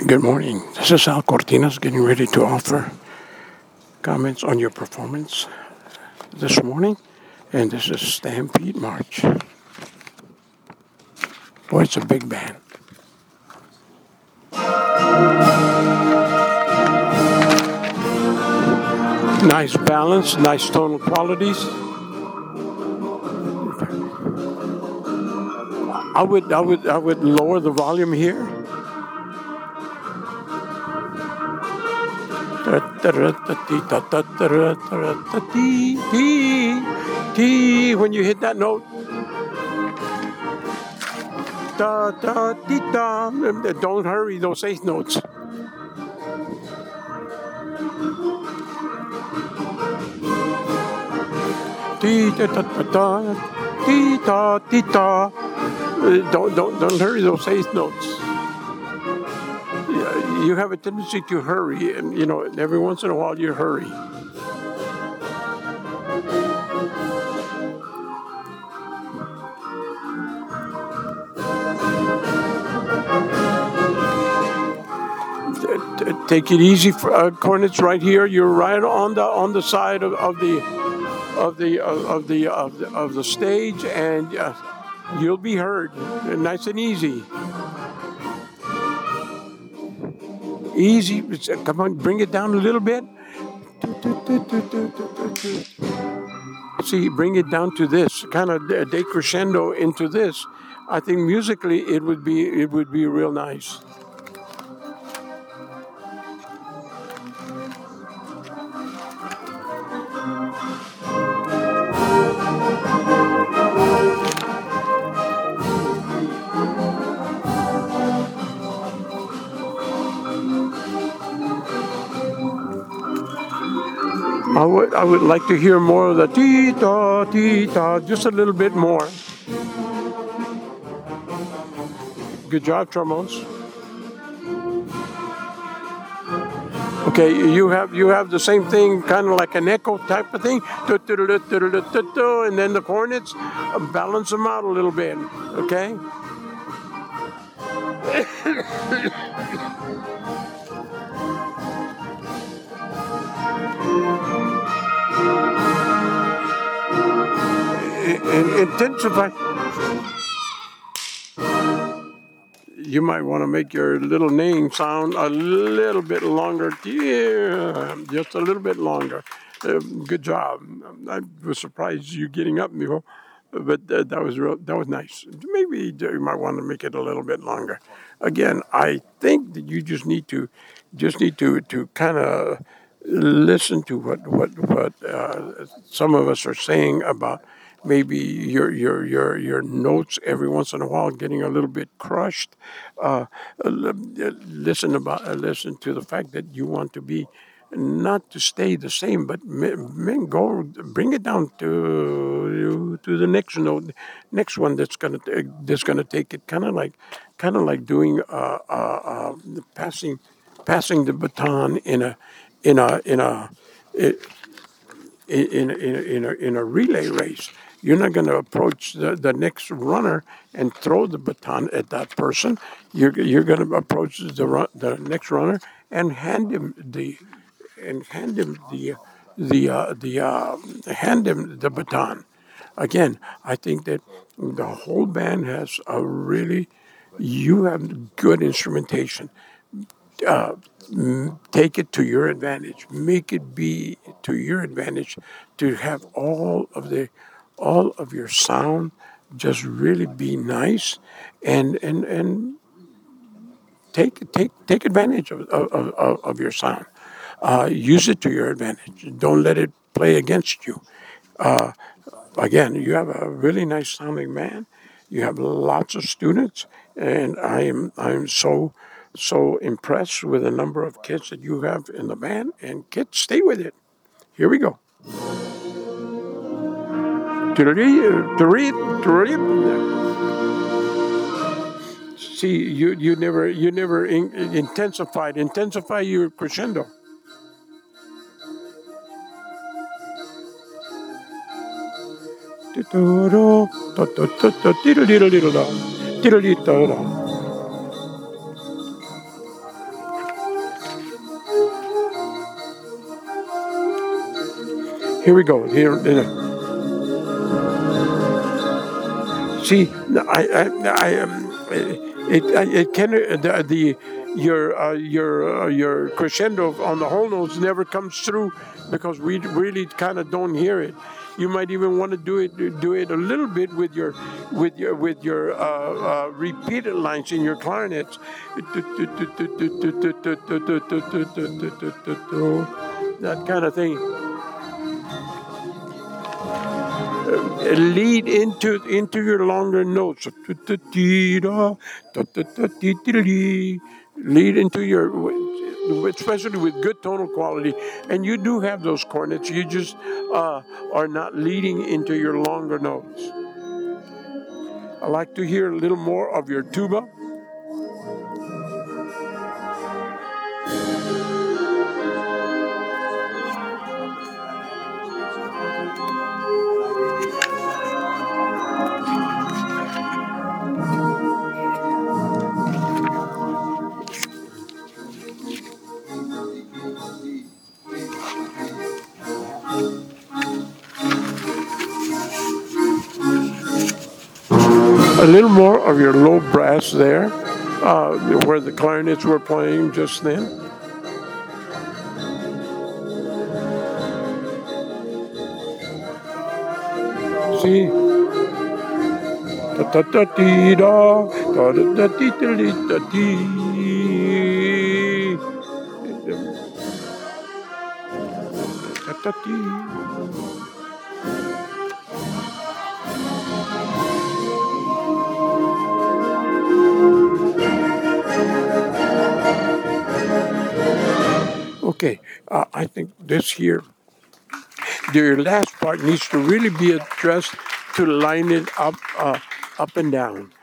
Good morning. This is Al Cortinas getting ready to offer comments on your performance this morning. And this is Stampede March. Boy, it's a big band. Nice balance, nice tonal qualities. I would lower the volume here. When you hit that note. Don't hurry those eighth notes. Don't hurry those eighth notes. You have a tendency to hurry, and every once in a while you hurry. Take it easy, cornets. Right here, you're right on the side of the stage, and you'll be heard, nice and easy. Easy. Come on, bring it down a little bit. See, bring it down to this kind of decrescendo into this. I think musically it would be real nice. I would like to hear more of the tee-ta, just a little bit more. Good job, trombones. Okay, you have the same thing, kind of like an echo type of thing, and then the cornets, balance them out a little bit, okay? And intensify. You might want to make your little name sound a little bit longer. Yeah, just a little bit longer. Good job. I was surprised you getting up, Mijo, but that was nice. Maybe you might want to make it a little bit longer. Again, I think that you just need to kind of listen to what some of us are saying about maybe your notes every once in a while getting a little bit crushed. Listen to the fact that you want to be not to stay the same, but go bring it down to the next note, next one that's gonna take it kind of like doing passing the baton in a relay race. You're not going to approach the next runner and throw the baton at that person. You're going to approach the next runner and hand him the baton. Again, I think that the whole band has you have good instrumentation. Take it to your advantage. Make it be to your advantage to have all of your sound just really be nice and take advantage of your sound. Use it to your advantage. Don't let it play against you. Again, you have a really nice sounding band. You have lots of students, and I'm so impressed with the number of kids that you have in the band. And kids, stay with it. Here we go. See, you never intensified. Intensify your crescendo. Here we go. Here. See, it can your crescendo on the whole notes never comes through because we really kind of don't hear it. You might even want to do it a little bit with your repeated lines in your clarinets. That kind of thing. Lead into your longer notes. Lead into your, especially with good tonal quality, and you do have those cornets. You just are not leading into your longer notes. I like to hear a little more of your tuba. A little more of your low brass there, where the clarinets were playing just then. See? Ta ta ta dee da, da da da dee da dee da dee. Ta ta dee. Okay, I think this here, your last part needs to really be addressed to line it up and down.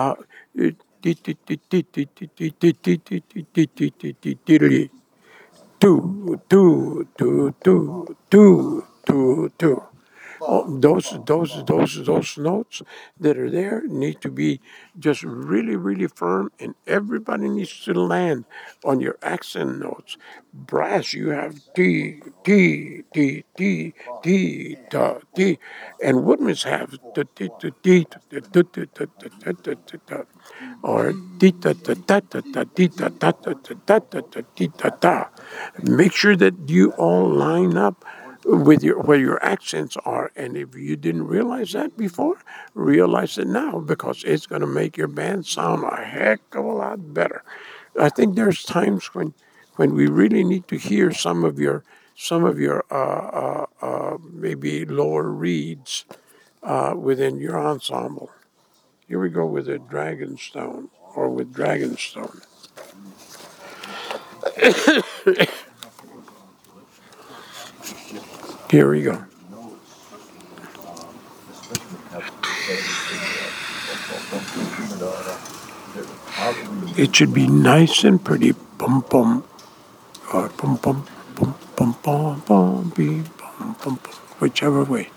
Two. Those notes that are there need to be just really firm, and everybody needs to land on your accent notes. Brass, you have T, ta, T, and Woodman's have the T, or T, ta, ta, ta, ta, ta, T, ta, ta, ta, ta, ta, ta, T, ta, ta. Make sure that you all line up with where your accents are, and if you didn't realize that before, realize it now, because it's going to make your band sound a heck of a lot better. I think there's times when we really need to hear some of your maybe lower reeds within your ensemble. Here we go with a Dragonstone, or with Dragonstone. Here we go. It should be nice and pretty. Bum bum, or bum bum bum bum bum bum bum bum bum, whichever way.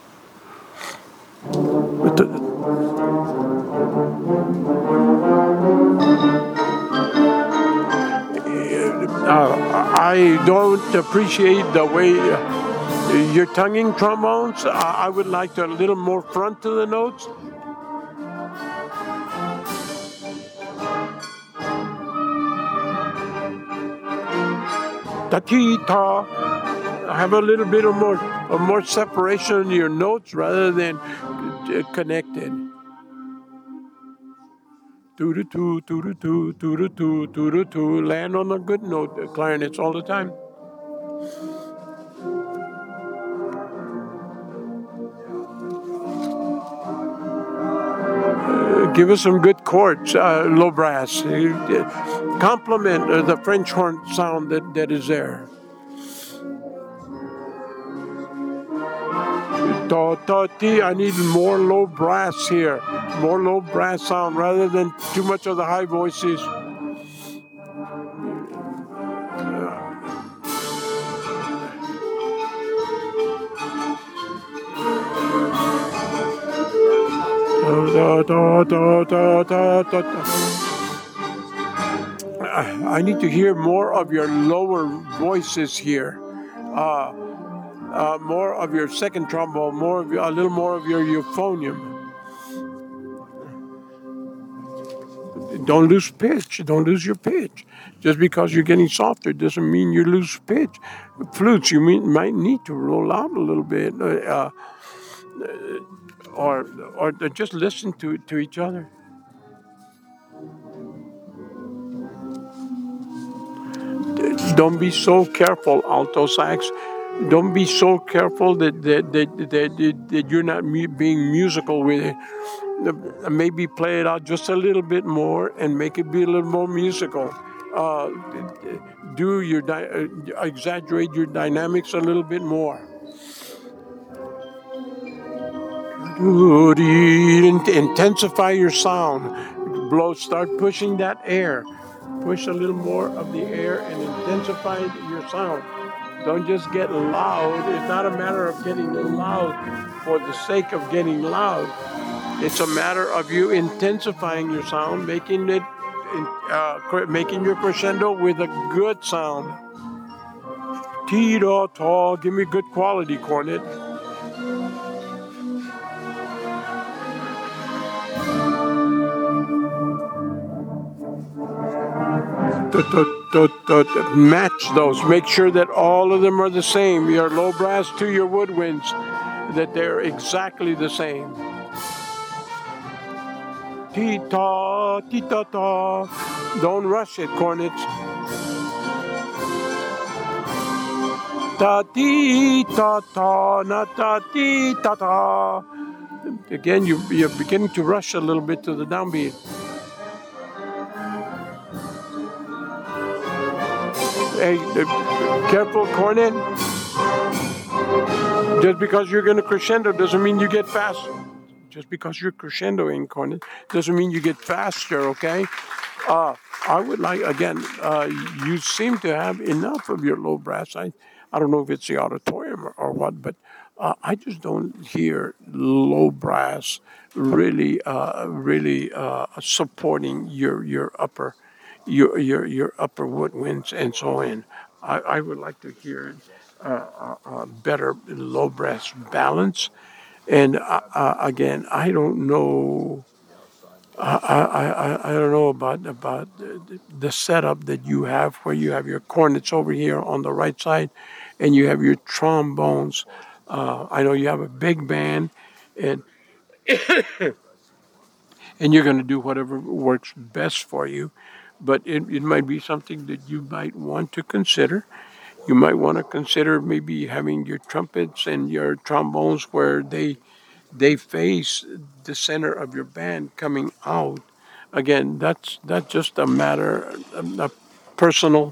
I don't appreciate the way you're tonguing trombones. I would like to a little more front to the notes. Ta-ti-ta. Have a little bit of more separation in your notes rather than connected. Doo-doo-doo, doo-doo-doo, doo-doo-doo, doo-doo-doo. Land on a good note, clarinets all the time. Give us some good chords, low brass. Complement the French horn sound that is there. I need more low brass here. More low brass sound rather than too much of the high voices. I need to hear more of your lower voices here. more of your second trombone, a little more of your euphonium. Don't lose pitch. Don't lose your pitch. Just because you're getting softer doesn't mean you lose pitch. Flutes, you might need to roll out a little bit, or just listen to each other. Don't be so careful, alto sax. Don't be so careful that you're not being musical with it. Maybe play it out just a little bit more and make it be a little more musical. Uh, exaggerate your dynamics a little bit more. Intensify your sound. Start pushing that air. Push a little more of the air and intensify your sound. Don't just get loud. It's not a matter of getting loud for the sake of getting loud. It's a matter of you intensifying your sound, making your crescendo with a good sound. Ti-da-ta, give me good quality, cornet. Match those. Make sure that all of them are the same. Your low brass to your woodwinds, that they're exactly the same. Ti-ta, ti-ta-ta. Don't rush it, cornets. Ta-ti-ta-ta, na-ta-ti-ta-ta. Again, you're beginning to rush a little bit to the downbeat. Hey, careful, cornet. Just because you're going to crescendo doesn't mean you get fast. Just because you're crescendoing, cornet, doesn't mean you get faster, okay? I would like, again, you seem to have enough of your low brass. I don't know if it's the auditorium or what, but I just don't hear low brass really supporting your upper woodwinds and so on. I would like to hear better low brass balance. And again, I don't know. I don't know about the setup that you have, where you have your cornets over here on the right side, and you have your trombones. I know you have a big band, and and you're going to do whatever works best for you. But it might be something that you might want to consider. You might want to consider maybe having your trumpets and your trombones where they face the center of your band coming out. Again, that's just a matter, a personal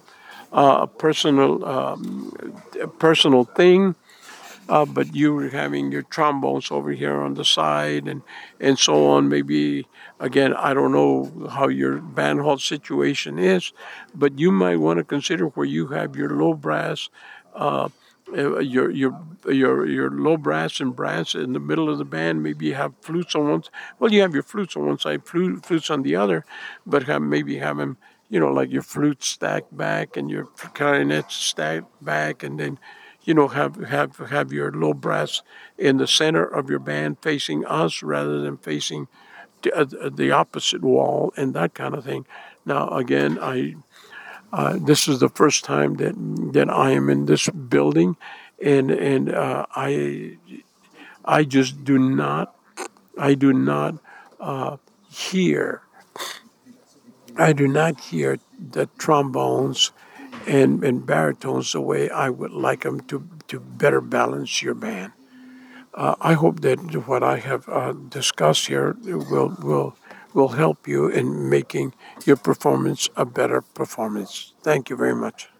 thing. But you having your trombones over here on the side and so on. Maybe, again, I don't know how your band hall situation is, but you might want to consider where you have your low brass, your low brass and brass in the middle of the band. Maybe you have flutes on one. Well, you have your flutes on one side, flutes on the other, but maybe have them, like your flute stacked back and your clarinet stacked back, and then have your low brass in the center of your band facing us rather than facing the opposite wall and that kind of thing. Now, again, this is the first time that I am in this building, and I just do not hear. I do not hear the trombones and baritones the way I would like them to better balance your band. I hope that what I have discussed here will help you in making your performance a better performance. Thank you very much.